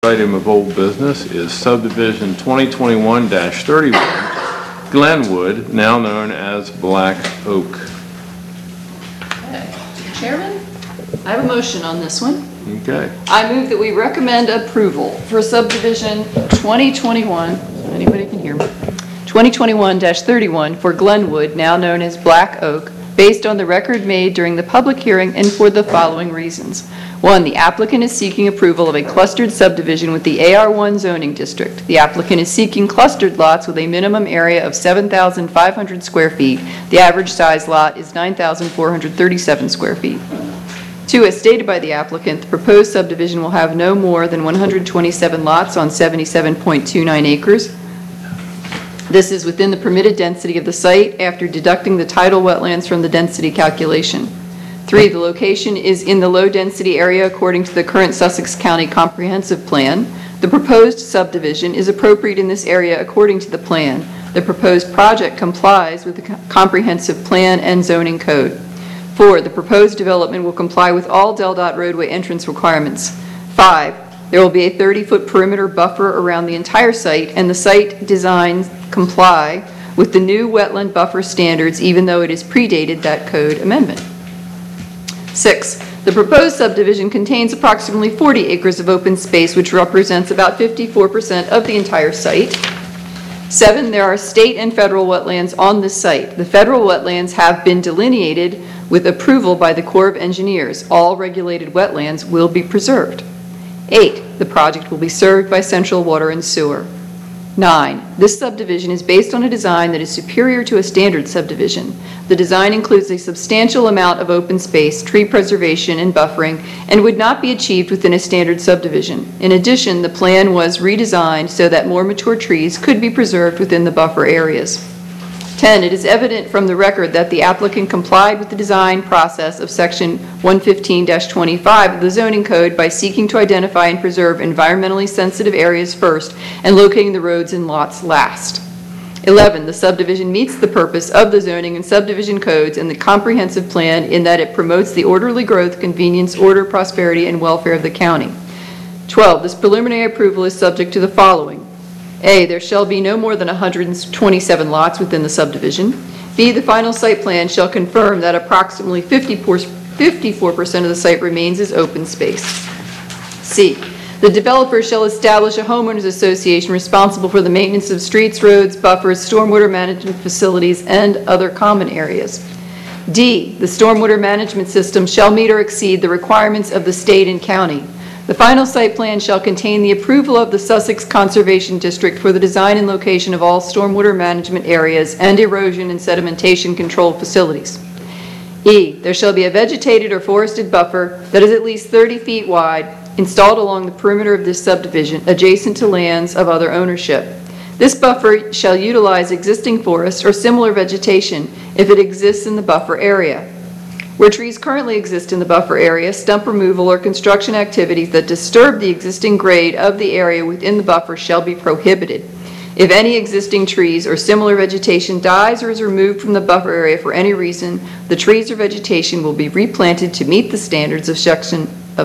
Item of old business is subdivision 2021-31, Glenwood, now known as Black Oak. Okay. Chairman, I have a motion on this one. Okay. I move that we recommend approval for subdivision 2021, so anybody can hear me, 2021-31 for Glenwood, now known as Black Oak, based on the record made during the public hearing and for the following reasons. 1, the applicant is seeking approval of a clustered subdivision with the AR1 zoning district. The applicant is seeking clustered lots with a minimum area of 7,500 square feet. The average size lot is 9,437 square feet. 2, as stated by the applicant, the proposed subdivision will have no more than 127 lots on 77.29 acres. This is within the permitted density of the site after deducting the tidal wetlands from the density calculation. 3, the location is in the low-density area according to the current Sussex County Comprehensive Plan. The proposed subdivision is appropriate in this area according to the plan. The proposed project complies with the Comprehensive Plan and Zoning Code. 4, the proposed development will comply with all DelDOT roadway entrance requirements. 5, there will be a 30-foot perimeter buffer around the entire site, and the site designs comply with the new wetland buffer standards, even though it is predated that code amendment. 6, the proposed subdivision contains approximately 40 acres of open space, which represents about 54% of the entire site. 7, there are state and federal wetlands on this site. The federal wetlands have been delineated with approval by the Corps of Engineers. All regulated wetlands will be preserved. 8, the project will be served by central water and sewer. 9, this subdivision is based on a design that is superior to a standard subdivision. The design includes a substantial amount of open space, tree preservation, and buffering, and would not be achieved within a standard subdivision. In addition, the plan was redesigned so that more mature trees could be preserved within the buffer areas. 10, it is evident from the record that the applicant complied with the design process of Section 115-25 of the Zoning Code by seeking to identify and preserve environmentally sensitive areas first and locating the roads and lots last. 11, the subdivision meets the purpose of the zoning and subdivision codes and the comprehensive plan in that it promotes the orderly growth, convenience, order, prosperity, and welfare of the county. 12, this preliminary approval is subject to the following. A, there shall be no more than 127 lots within the subdivision. B, the final site plan shall confirm that approximately 54% of the site remains as open space. C, the developer shall establish a homeowners association responsible for the maintenance of streets, roads, buffers, stormwater management facilities, and other common areas. D, the stormwater management system shall meet or exceed the requirements of the state and county. The final site plan shall contain the approval of the Sussex Conservation District for the design and location of all stormwater management areas and erosion and sedimentation control facilities. E, there shall be a vegetated or forested buffer that is at least 30 feet wide installed along the perimeter of this subdivision adjacent to lands of other ownership. This buffer shall utilize existing forest or similar vegetation if it exists in the buffer area. Where trees currently exist in the buffer area, stump removal or construction activities that disturb the existing grade of the area within the buffer shall be prohibited. If any existing trees or similar vegetation dies or is removed from the buffer area for any reason, the trees or vegetation will be replanted to meet the standards of Section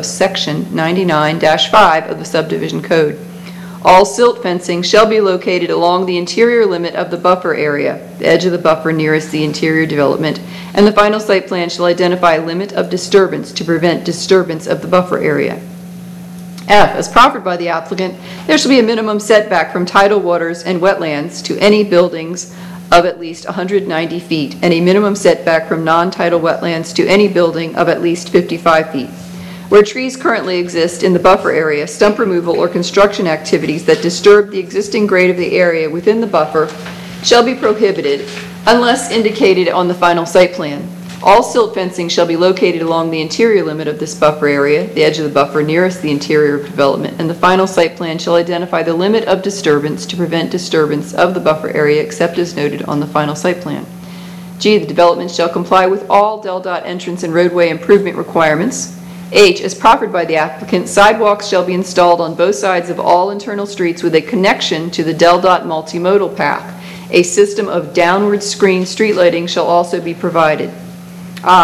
99-5 of the Subdivision Code. All silt fencing shall be located along the interior limit of the buffer area, the edge of the buffer nearest the interior development, and the final site plan shall identify a limit of disturbance to prevent disturbance of the buffer area. F, as proffered by the applicant, there shall be a minimum setback from tidal waters and wetlands to any buildings of at least 190 feet, and a minimum setback from non-tidal wetlands to any building of at least 55 feet. Where trees currently exist in the buffer area, stump removal or construction activities that disturb the existing grade of the area within the buffer shall be prohibited unless indicated on the final site plan. All silt fencing shall be located along the interior limit of this buffer area, the edge of the buffer nearest the interior of development, and the final site plan shall identify the limit of disturbance to prevent disturbance of the buffer area except as noted on the final site plan. G, the development shall comply with all DelDOT entrance and roadway improvement requirements. H, as proffered by the applicant, sidewalks shall be installed on both sides of all internal streets with a connection to the DelDOT multimodal path. A system of downward screen street lighting shall also be provided. I,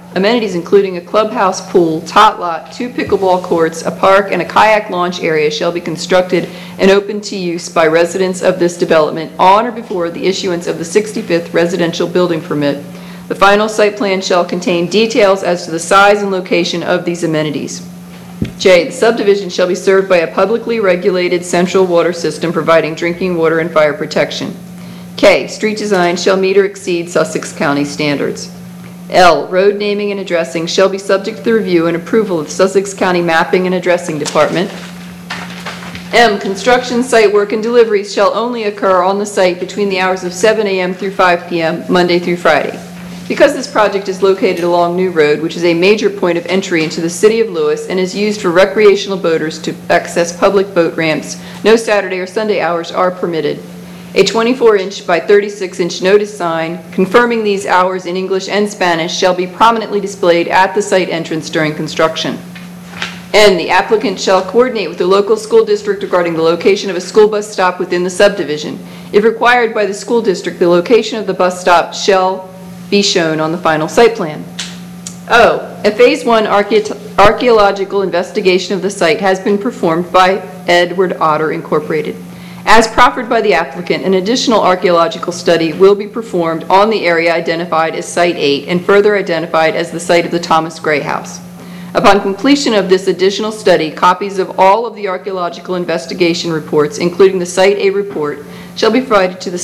Amenities including a clubhouse pool, tot lot, 2 pickleball courts, a park, and a kayak launch area shall be constructed and open to use by residents of this development on or before the issuance of the 65th residential building permit. The final site plan shall contain details as to the size and location of these amenities. J, the subdivision shall be served by a publicly regulated central water system providing drinking water and fire protection. K, street design shall meet or exceed Sussex County standards. L, road naming and addressing shall be subject to the review and approval of the Sussex County Mapping and Addressing Department. M, construction, site work, and deliveries shall only occur on the site between the hours of 7 a.m. through 5 p.m., Monday through Friday. Because this project is located along New Road, which is a major point of entry into the city of Lewis and is used for recreational boaters to access public boat ramps, no Saturday or Sunday hours are permitted. A 24-inch by 36-inch notice sign confirming these hours in English and Spanish shall be prominently displayed at the site entrance during construction. N, the applicant shall coordinate with the local school district regarding the location of a school bus stop within the subdivision. If required by the school district, the location of the bus stop shall be shown on the final site plan. O, a Phase 1 archaeological investigation of the site has been performed by Edward Otter Incorporated. As proffered by the applicant, an additional archaeological study will be performed on the area identified as Site 8 and further identified as the site of the Thomas Gray House. Upon completion of this additional study, copies of all of the archaeological investigation reports, including the Site A report, shall be provided to the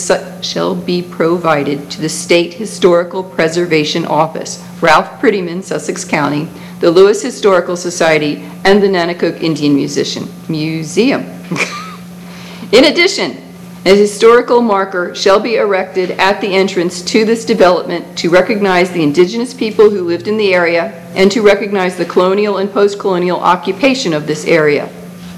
State Historical Preservation Office, Ralph Prettyman, Sussex County, the Lewis Historical Society, and the Nanticoke Indian Museum. In addition, a historical marker shall be erected at the entrance to this development to recognize the indigenous people who lived in the area and to recognize the colonial and post-colonial occupation of this area.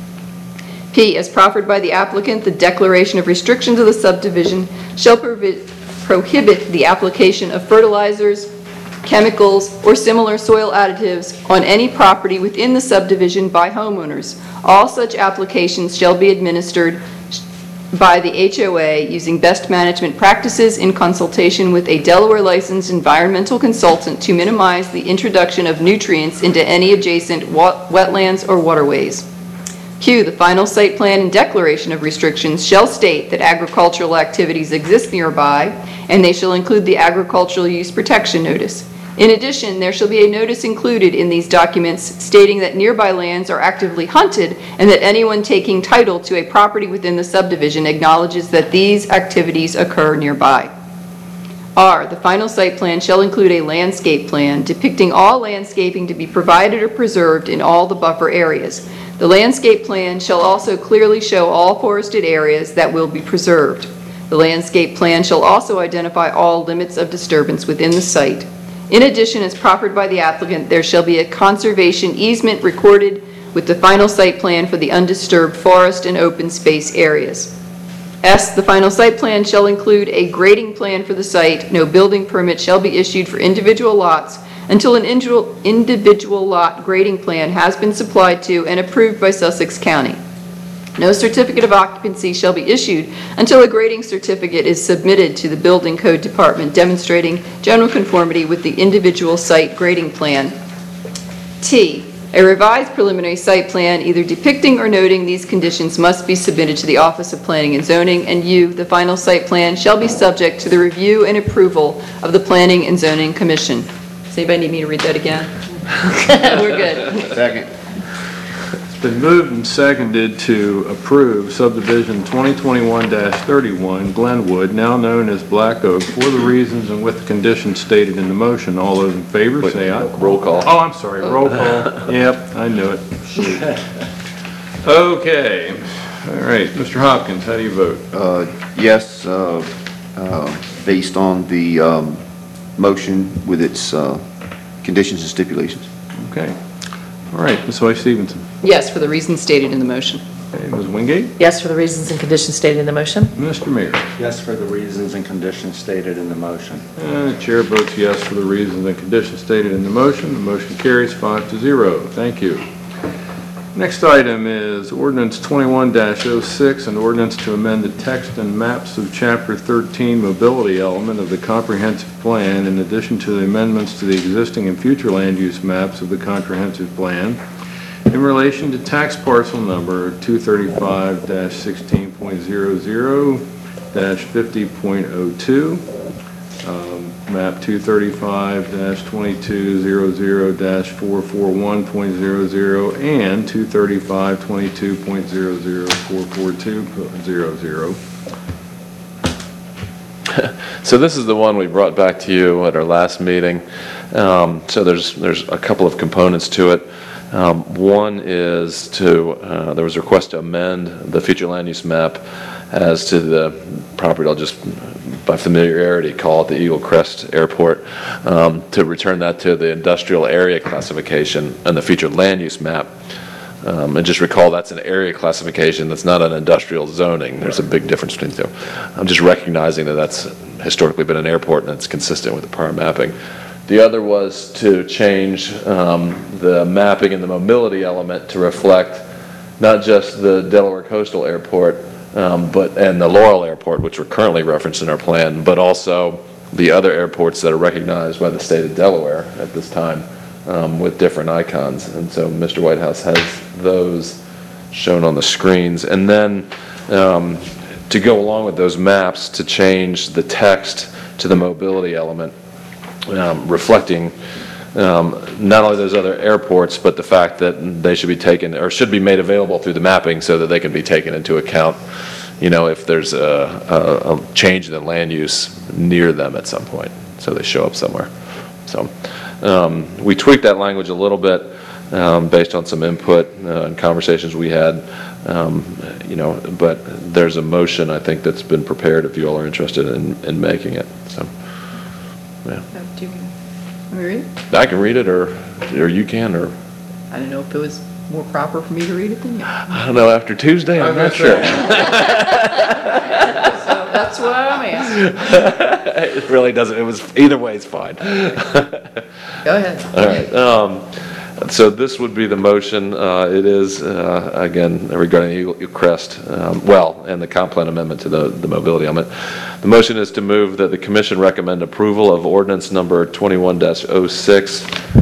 P, as proffered by the applicant, the declaration of restrictions of the subdivision shall prohibit the application of fertilizers, chemicals, or similar soil additives on any property within the subdivision by homeowners. All such applications shall be administered by the HOA using best management practices in consultation with a Delaware licensed environmental consultant to minimize the introduction of nutrients into any adjacent wetlands or waterways. Q, the final site plan and declaration of restrictions shall state that agricultural activities exist nearby, and they shall include the agricultural use protection notice. In addition, there shall be a notice included in these documents stating that nearby lands are actively hunted and that anyone taking title to a property within the subdivision acknowledges that these activities occur nearby. R, the final site plan shall include a landscape plan depicting all landscaping to be provided or preserved in all the buffer areas. The landscape plan shall also clearly show all forested areas that will be preserved. The landscape plan shall also identify all limits of disturbance within the site. In addition, as proffered by the applicant, there shall be a conservation easement recorded with the final site plan for the undisturbed forest and open space areas. S, the final site plan shall include a grading plan for the site. No building permit shall be issued for individual lots until an individual lot grading plan has been supplied to and approved by Sussex County. No certificate of occupancy shall be issued until a grading certificate is submitted to the Building Code Department demonstrating general conformity with the individual site grading plan. T, a revised preliminary site plan either depicting or noting these conditions must be submitted to the Office of Planning and Zoning. And U, the final site plan shall be subject to the review and approval of the Planning and Zoning Commission. Does anybody need me to read that again? We're good. Second. It's been moved and seconded to approve subdivision 2021-31 Glenwood, now known as Black Oak, for the reasons and with the conditions stated in the motion. All those in favor, say aye. Roll call. Oh, I'm sorry, roll call. Yep, I knew it. Okay. All right, Mr. Hopkins, how do you vote? Yes, based on the motion with its conditions and stipulations. Okay. All right, Ms. Weiss Stevenson. Yes, for the reasons stated in the motion. Okay, Ms. Wingate. Yes, for the reasons and conditions stated in the motion. Mr. Mayor. Yes, for the reasons and conditions stated in the motion. And the chair votes yes for the reasons and conditions stated in the motion. The motion carries 5-0. Thank you. Next item is ordinance 21-06, an ordinance to amend the text and maps of Chapter 13 mobility element of the comprehensive plan in addition to the amendments to the existing and future land use maps of the comprehensive plan in relation to tax parcel number 235-16.00-50.02, map 235-2200-441.00 and 235-22.00-442.00. So this is the one we brought back to you at our last meeting. So there's a couple of components to it. One is there was a request to amend the future land use map as to the property, I'll just by familiarity call it the Eagle Crest Airport, to return that to the industrial area classification and the future land use map. And just recall that's an area classification, that's not an industrial zoning. There's a big difference between the two. I'm just recognizing that that's historically been an airport and it's consistent with the prior mapping. The other was to change the mapping and the mobility element to reflect not just the Delaware Coastal Airport, and the Laurel Airport, which were currently referenced in our plan, but also the other airports that are recognized by the state of Delaware at this time with different icons. And so Mr. Whitehouse has those shown on the screens. And then to go along with those maps, to change the text to the mobility element, reflecting not only those other airports, but the fact that they should be taken or should be made available through the mapping so that they can be taken into account, if there's a change in the land use near them at some point, so they show up somewhere. So we tweaked that language a little bit based on some input and conversations we had, but there's a motion, I think, that's been prepared if you all are interested in making it. So, yeah. Do you want me to read it? I can read it, or you can, or I don't know if it was more proper for me to read it than you. I don't know. After Tuesday, I'm not sure. So that's why I'm asking. It really doesn't. It was either way. It's fine. Go ahead. All right. So this would be the motion. It is again regarding Eagle Crest, and the comp plan amendment to the mobility element. The motion is to move that the commission recommend approval of ordinance number 21-06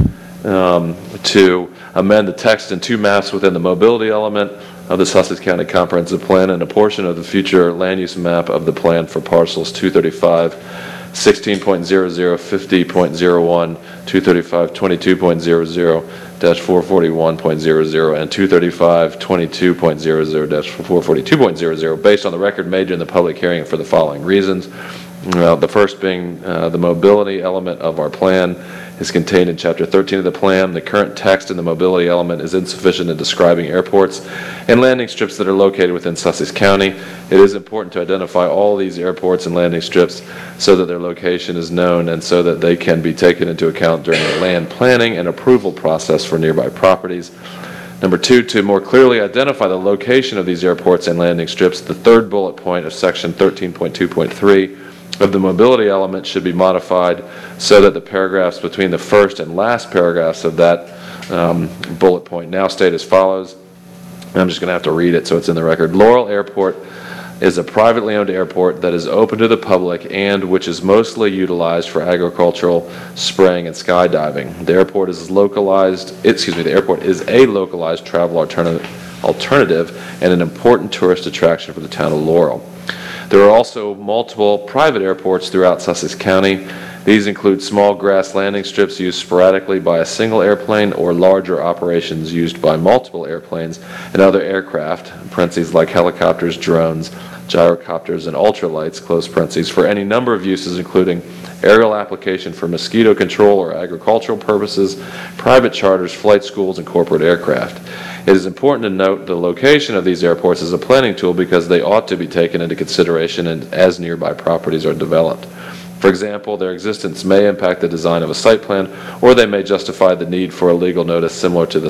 to amend the text in two maps within the mobility element of the Sussex County Comprehensive Plan and a portion of the future land use map of the plan for parcels 235, 16.00, 50.01, 235, 22.00-441.00, and 235, 22.00-442.00, based on the record made during the public hearing for the following reasons. The first being the mobility element of our plan is contained in Chapter 13 of the plan. The current text in the mobility element is insufficient in describing airports and landing strips that are located within Sussex County. It is important to identify all these airports and landing strips so that their location is known and so that they can be taken into account during the land planning and approval process for nearby properties. Number two, to more clearly identify the location of these airports and landing strips, the third bullet point of Section 13.2.3 of the mobility element should be modified so that the paragraphs between the first and last paragraphs of that bullet point now state as follows. I'm just going to have to read it so it's in the record. Laurel Airport is a privately owned airport that is open to the public and which is mostly utilized for agricultural, spraying, and skydiving. The airport is a localized travel alternative and an important tourist attraction for the town of Laurel. There are also multiple private airports throughout Sussex County. These include small grass landing strips used sporadically by a single airplane or larger operations used by multiple airplanes and other aircraft, parentheses like helicopters, drones, gyrocopters, and ultralights, close parentheses, for any number of uses including aerial application for mosquito control or agricultural purposes, private charters, flight schools, and corporate aircraft. It is important to note the location of these airports as a planning tool because they ought to be taken into consideration as nearby properties are developed. For example, their existence may impact the design of a site plan, or they may justify the need for a legal notice similar to the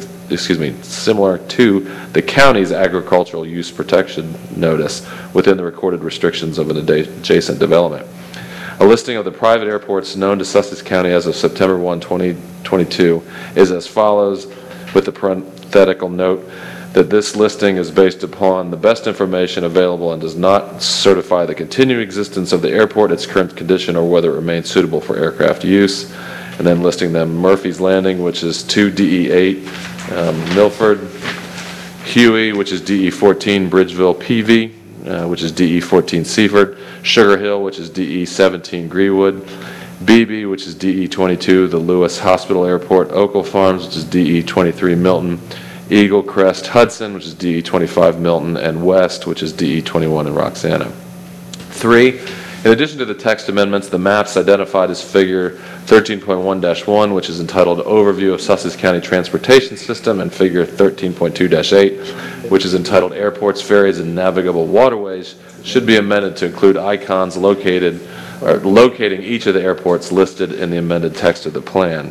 county's agricultural use protection notice within the recorded restrictions of an adjacent development. A listing of the private airports known to Sussex County as of September 1, 2022 is as follows. with the parenthetical note that this listing is based upon the best information available and does not certify the continuing existence of the airport, its current condition, or whether it remains suitable for aircraft use. And then listing them: Murphy's Landing, which is 2 DE8, Milford; Huey, which is DE14, Bridgeville PV, which is DE14, Seaford; Sugar Hill, which is DE17, Greenwood; BB, which is DE22, the Lewis Hospital Airport; Oakle Farms, which is DE23, Milton; Eagle Crest Hudson, which is DE25, Milton; and West, which is DE21 in Roxana. 3, in addition to the text amendments, the maps identified as Figure 13.1-1, which is entitled Overview of Sussex County Transportation System, and Figure 13.2-8, which is entitled Airports, Ferries, and Navigable Waterways, should be amended to include icons locating each of the airports listed in the amended text of the plan.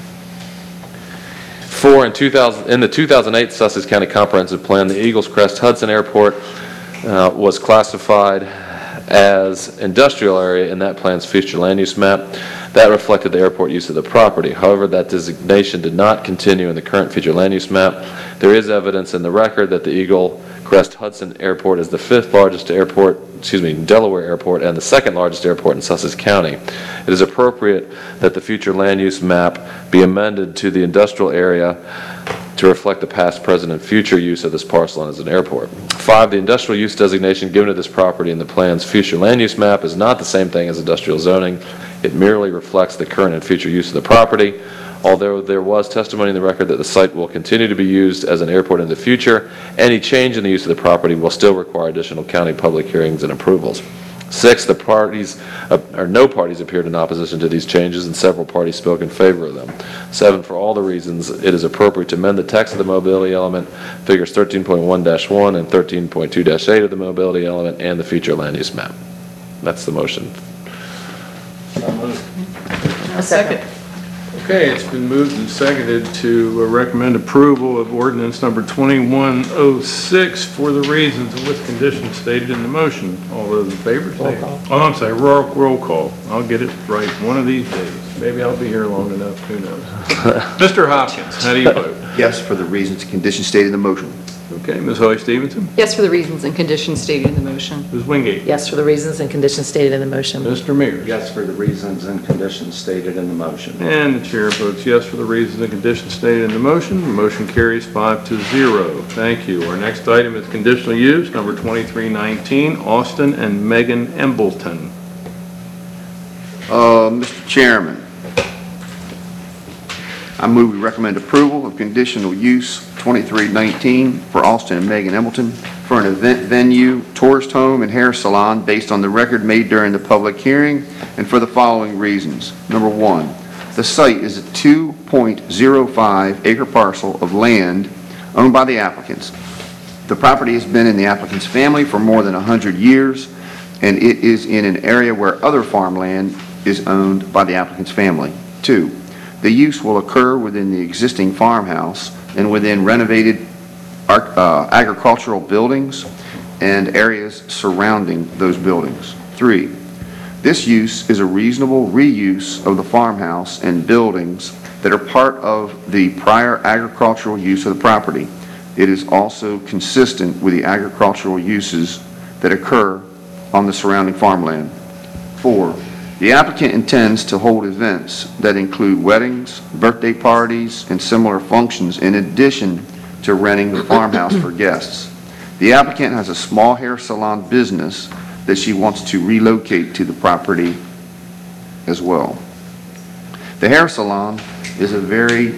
4, in the 2008 Sussex County Comprehensive Plan, the Eagles Crest Hudson Airport was classified as industrial area in that plan's future land use map. That reflected the airport use of the property. However, that designation did not continue in the current future land use map. There is evidence in the record that the Eagle Crest Hudson Airport is the 5th largest airport, Delaware Airport, and the 2nd largest airport in Sussex County. It is appropriate that the future land use map be amended to the industrial area to reflect the past, present, and future use of this parcel as an airport. 5, the industrial use designation given to this property in the plan's future land use map is not the same thing as industrial zoning. It merely reflects the current and future use of the property. Although there was testimony in the record that the site will continue to be used as an airport in the future, any change in the use of the property will still require additional county public hearings and approvals. 6, no parties appeared in opposition to these changes, and several parties spoke in favor of them. 7, for all the reasons, it is appropriate to amend the text of the mobility element, Figures 13.1-1 and 13.2-8 of the mobility element, and the future land use map. That's the motion. A second. Okay, it's been moved and seconded to recommend approval of ordinance number 2106 for the reasons and with conditions stated in the motion. All those in favor say aye. Oh, I'm sorry, roll call. I'll get it right one of these days. Maybe I'll be here long enough, who knows. Mr. Hopkins, how do you vote? Yes, for the reasons and conditions stated in the motion. Okay, Ms. Hoy Stevenson? Yes, for the reasons and conditions stated in the motion. Ms. Wingate? Yes, for the reasons and conditions stated in the motion. Mr. Mears? Yes, for the reasons and conditions stated in the motion. And the chair votes yes for the reasons and conditions stated in the motion. The motion carries 5-0. Thank you. Our next item is conditional use, number 2319, Austin and Megan Embleton. Mr. Chairman, I move we recommend approval of conditional use 2319 for Austin and Megan Embleton for an event venue, tourist home, and hair salon based on the record made during the public hearing and for the following reasons. Number 1, the site is a 2.05 acre parcel of land owned by the applicants. The property has been in the applicant's family for more than 100 years, and it is in an area where other farmland is owned by the applicant's family. 2, the use will occur within the existing farmhouse and within renovated agricultural buildings and areas surrounding those buildings. 3, this use is a reasonable reuse of the farmhouse and buildings that are part of the prior agricultural use of the property. It is also consistent with the agricultural uses that occur on the surrounding farmland. 4, the applicant intends to hold events that include weddings, birthday parties, and similar functions in addition to renting the farmhouse for guests. The applicant has a small hair salon business that she wants to relocate to the property as well. The hair salon is very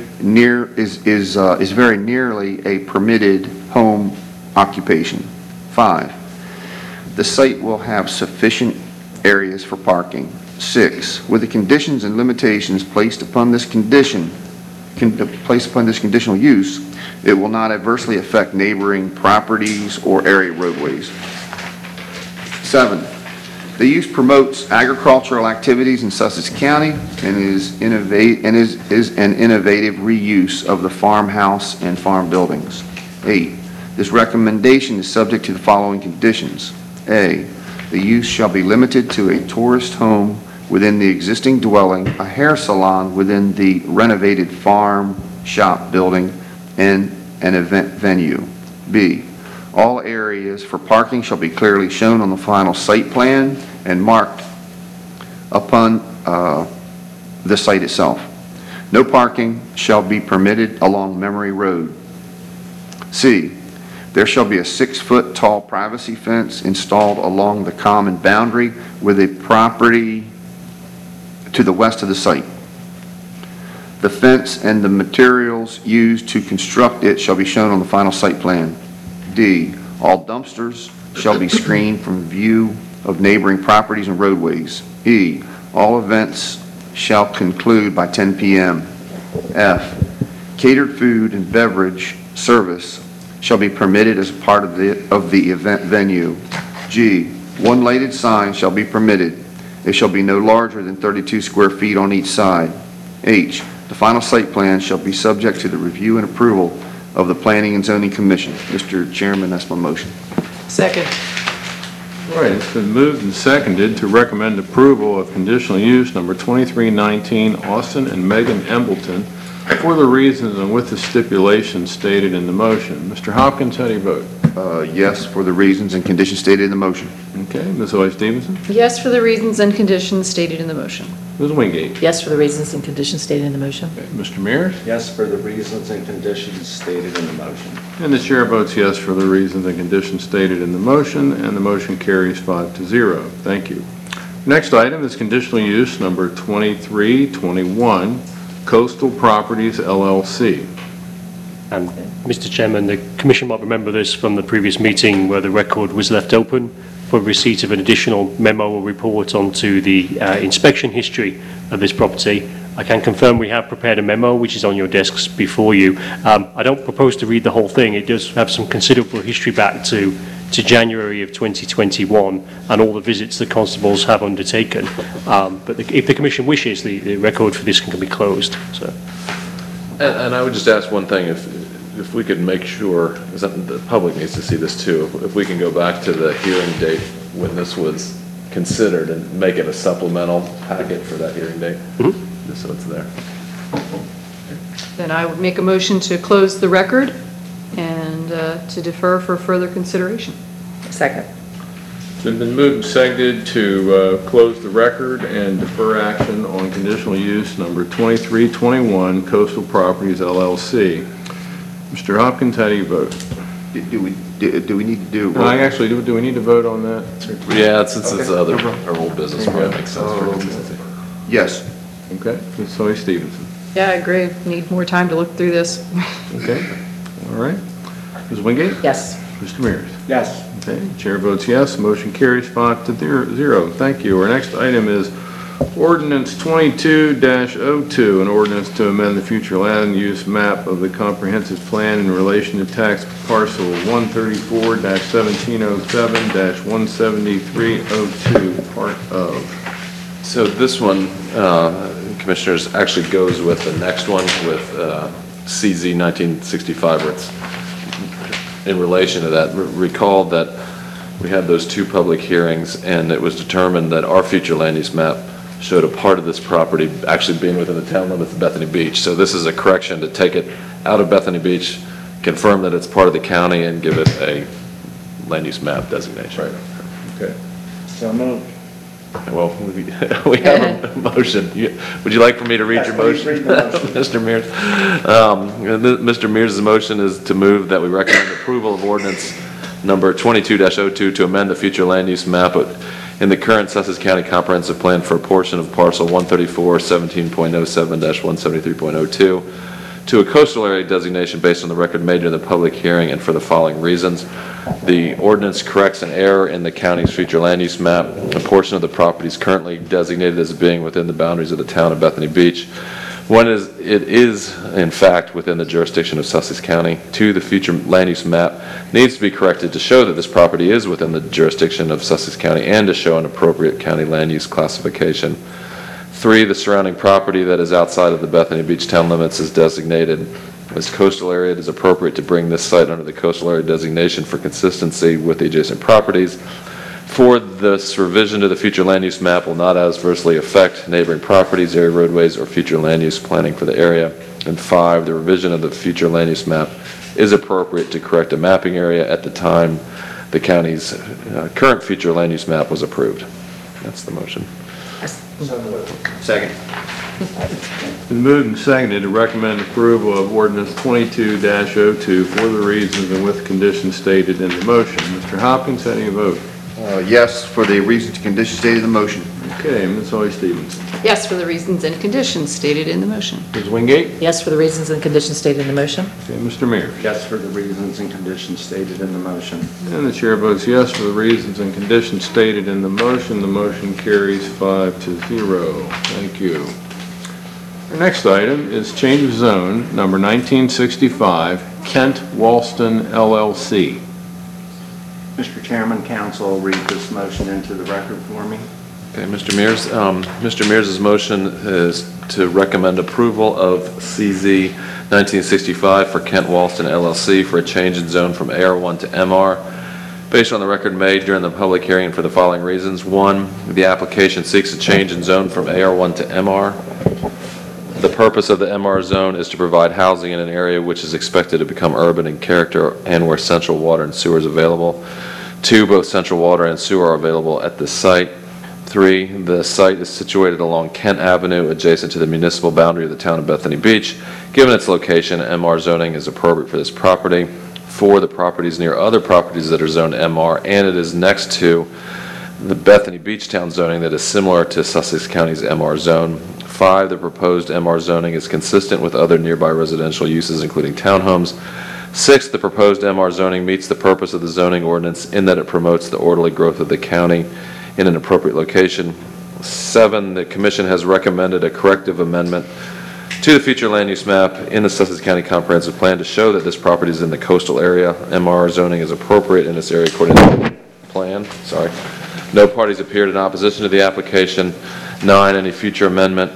nearly a permitted home occupation. 5, the site will have sufficient areas for parking. 6, with the conditions and limitations placed upon this conditional use, it will not adversely affect neighboring properties or area roadways. 7, the use promotes agricultural activities in Sussex County and is an innovative reuse of the farmhouse and farm buildings. 8, this recommendation is subject to the following conditions. A, the use shall be limited to a tourist home within the existing dwelling, a hair salon within the renovated farm shop building, and an event venue. B, all areas for parking shall be clearly shown on the final site plan and marked upon the site itself. No parking shall be permitted along Memory Road. C, there shall be a 6-foot tall privacy fence installed along the common boundary with a property to the west of the site. The fence and the materials used to construct it shall be shown on the final site plan. D, all dumpsters shall be screened from view of neighboring properties and roadways. E, all events shall conclude by 10 p.m. F, catered food and beverage service shall be permitted as part of the event venue. G, one lighted sign shall be permitted. It shall be no larger than 32 square feet on each side. H, the final site plan shall be subject to the review and approval of the Planning and Zoning Commission. Mr. Chairman, that's my motion. Second. All right, it's been moved and seconded to recommend approval of conditional use number 2319, Austin and Megan Embleton, for the reasons and with the stipulations stated in the motion. Mr. Hopkins, how do you vote? Yes, for the reasons and conditions stated in the motion. Okay, Ms. Hoy Stevenson? Yes for the reasons and conditions stated in the motion. Ms. Wingate? Yes for the reasons and conditions stated in the motion. Okay, Mr. Mears? Yes for the reasons and conditions stated in the motion. And the chair votes yes for the reasons and conditions stated in the motion, and the motion carries 5-0. Thank you. Next item is conditional use number 2321, Coastal Properties LLC. Mr. Chairman, the Commission might remember this from the previous meeting where the record was left open for receipt of an additional memo or report onto the inspection history of this property. I can confirm we have prepared a memo which is on your desks before you. I don't propose to read the whole thing. It does have some considerable history back to January of 2021 and all the visits the constables have undertaken. But if the Commission wishes, the record for this can be closed. So. And I would just ask one thing, if we could make sure, because the public needs to see this too, if we can go back to the hearing date when this was considered and make it a supplemental packet for that hearing date, just so it's there. Then I would make a motion to close the record and to defer for further consideration. Second. It's been moved and seconded to close the record and defer action on conditional use number 2321, Coastal Properties LLC. Mr. Hopkins, how do you vote? Do we need to do? Actually, do we need to vote on that? Yeah, since it's our old business, probably makes sense for consistency. Yes. Okay, Ms. Hoy Stevenson. Yeah, I agree. Need more time to look through this. Okay, all right. Ms. Wingate? Yes. Mr. Mears? Yes. Okay, chair votes yes, motion carries 5-0. Thank you. Our next item is ordinance 22-02, an ordinance to amend the future land use map of the comprehensive plan in relation to tax parcel 134-1707-17302, part of. So this one, Commissioners, actually goes with the next one with CZ 1965, where it's in relation to that. Recall that we had those two public hearings, and it was determined that our future land use map showed a part of this property actually being within the town limits of Bethany Beach. So this is a correction to take it out of Bethany Beach, confirm that it's part of the county, and give it a land use map designation. Right. Okay. So moved. Well, we have a motion. Would you like for me to read your Yes, please motion? read the motion. Mr. Mears. Mr. Mears' motion is to move that we recommend approval of ordinance number 22-02 to amend the future land use map in the current Sussex County Comprehensive Plan for a portion of parcel 134-17.07-173.02 to a coastal area designation based on the record made during the public hearing and for the following reasons. The ordinance corrects an error in the county's future land use map. A portion of the property is currently designated as being within the boundaries of the town of Bethany Beach. One is, it is in fact within the jurisdiction of Sussex County. Two, the future land use map needs to be corrected to show that this property is within the jurisdiction of Sussex County and to show an appropriate county land use classification. Three, the surrounding property that is outside of the Bethany Beach town limits is designated as coastal area. It is appropriate to bring this site under the coastal area designation for consistency with the adjacent properties. Four, this revision to the future land use map will not adversely affect neighboring properties, area roadways, or future land use planning for the area. And 5, the revision of the future land use map is appropriate to correct a mapping area at the time the county's current future land use map was approved. That's the motion. Second. It's been moved and seconded to recommend approval of ordinance 22-02 for the reasons and with conditions stated in the motion. Mr. Hopkins, how do you vote? Yes, for the reasons and conditions stated in the motion. Okay, Ms. Hoy Stevenson. Yes, for the reasons and conditions stated in the motion. Ms. Wingate? Yes, for the reasons and conditions stated in the motion. Okay, Mr. Mears? Yes, for the reasons and conditions stated in the motion. And the chair votes yes for the reasons and conditions stated in the motion. The motion carries 5-0. Thank you. Our next item is change of zone number 1965, Kent Walston LLC. Mr. Chairman, council will read this motion into the record for me. Okay, Mr. Mears. Mr. Mears' motion is to recommend approval of CZ 1965 for Kent Walston LLC for a change in zone from AR1 to MR based on the record made during the public hearing for the following reasons. 1, the application seeks a change in zone from AR1 to MR. The purpose of the MR zone is to provide housing in an area which is expected to become urban in character and where central water and sewer is available. 2, both central water and sewer are available at this site. 3, the site is situated along Kent Avenue adjacent to the municipal boundary of the town of Bethany Beach. Given its location, MR zoning is appropriate for this property. 4, the property is near other properties that are zoned MR, and it is next to the Bethany Beach town zoning that is similar to Sussex County's MR zone. 5, the proposed MR zoning is consistent with other nearby residential uses, including townhomes. 6, the proposed MR zoning meets the purpose of the zoning ordinance in that it promotes the orderly growth of the county in an appropriate location. 7, the commission has recommended a corrective amendment to the future land use map in the Sussex County Comprehensive Plan to show that this property is in the coastal area. MR zoning is appropriate in this area according to the plan. No parties appeared in opposition to the application. 9, any future amendment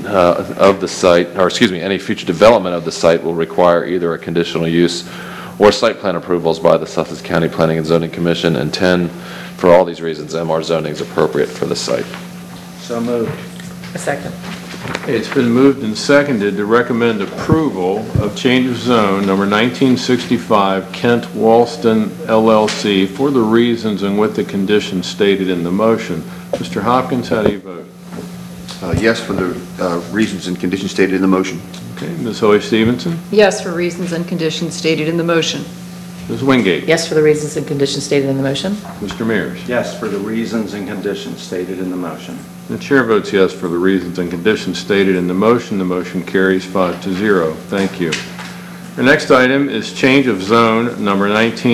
of the site, any future development of the site will require either a conditional use or site plan approvals by the Sussex County Planning and Zoning Commission. And 10, for all these reasons, MR zoning is appropriate for the site. So moved. A second. It's been moved and seconded to recommend approval of change of zone number 1965, Kent Walston LLC for the reasons and with the conditions stated in the motion. Mr. Hopkins, how do you vote? Yes, for the reasons and conditions stated in the motion. Okay, Ms. Hoy Stevenson? Yes, for reasons and conditions stated in the motion. Ms. Wingate? Yes, for the reasons and conditions stated in the motion. Mr. Mears? Yes, for the reasons and conditions stated in the motion. The chair votes yes for the reasons and conditions stated in the motion. The motion carries 5-0. Thank you. Our next item is change of zone number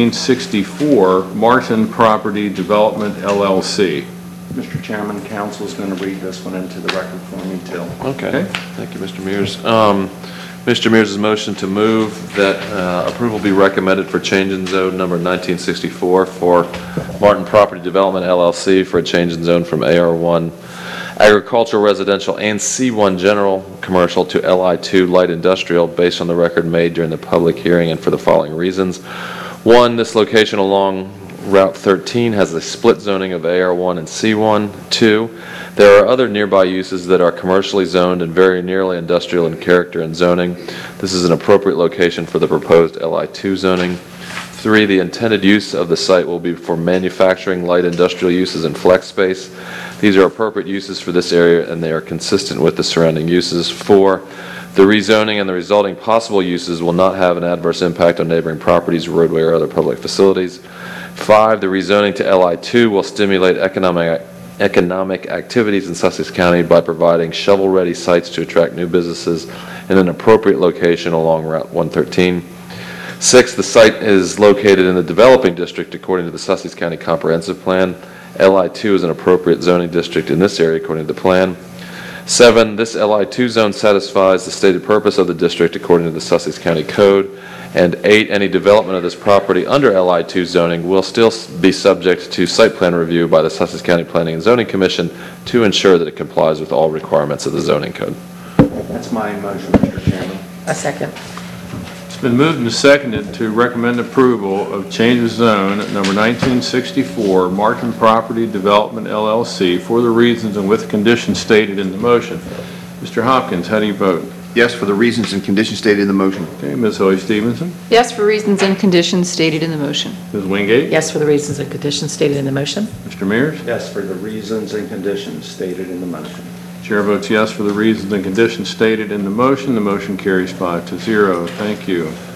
1964, Martin Property Development LLC. Mr. Chairman, council is going to read this one into the record for me, too. Okay. Thank you, Mr. Mears. Mr. Mears' motion to move that approval be recommended for change in zone number 1964 for Martin Property Development LLC for a change in zone from AR1 agricultural, residential, and C1 general commercial to LI2 light industrial based on the record made during the public hearing and for the following reasons. 1, this location along Route 13 has a split zoning of AR1 and C1. 2, there are other nearby uses that are commercially zoned and very nearly industrial in character and zoning. This is an appropriate location for the proposed LI2 zoning. 3, the intended use of the site will be for manufacturing, light industrial uses, and flex space. These are appropriate uses for this area and they are consistent with the surrounding uses. 4, the rezoning and the resulting possible uses will not have an adverse impact on neighboring properties, roadway, or other public facilities. 5, the rezoning to LI2 will stimulate economic activities in Sussex County by providing shovel-ready sites to attract new businesses in an appropriate location along Route 113. 6, the site is located in the developing district according to the Sussex County Comprehensive Plan. LI2 is an appropriate zoning district in this area according to the plan. 7, this LI2 zone satisfies the stated purpose of the district according to the Sussex County Code. And 8, any development of this property under LI2 zoning will still be subject to site plan review by the Sussex County Planning and Zoning Commission to ensure that it complies with all requirements of the zoning code. That's my motion, Mr. Chairman. A second. It's been moved and seconded to recommend approval of change of zone number 1964, Martin Property Development LLC for the reasons and with conditions stated in the motion. Mr. Hopkins, how do you vote? Yes, for the reasons and conditions stated in the motion. Okay, Ms. Hoy Stevenson? Yes, for reasons and conditions stated in the motion. Ms. Wingate? Yes, for the reasons and conditions stated in the motion. Mr. Mears? Yes, for the reasons and conditions stated in the motion. Chair votes yes for the reasons and conditions stated in the motion. The motion carries 5-0. Thank you.